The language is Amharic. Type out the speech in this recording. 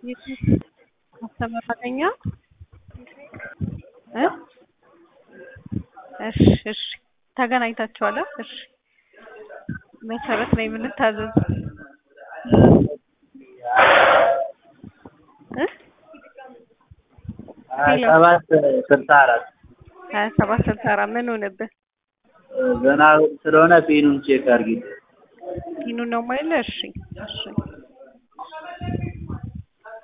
አስተማሪኛ እሺ ተገናኝታችኋል? እሺ መሰረት ላይ ምን ልታዘዝ? 2764 ምን ሆነብህ? ገና ስለሆነ ፒኑን ቼክ አድርጊ። ፒኑን ነው ማለት? እሺ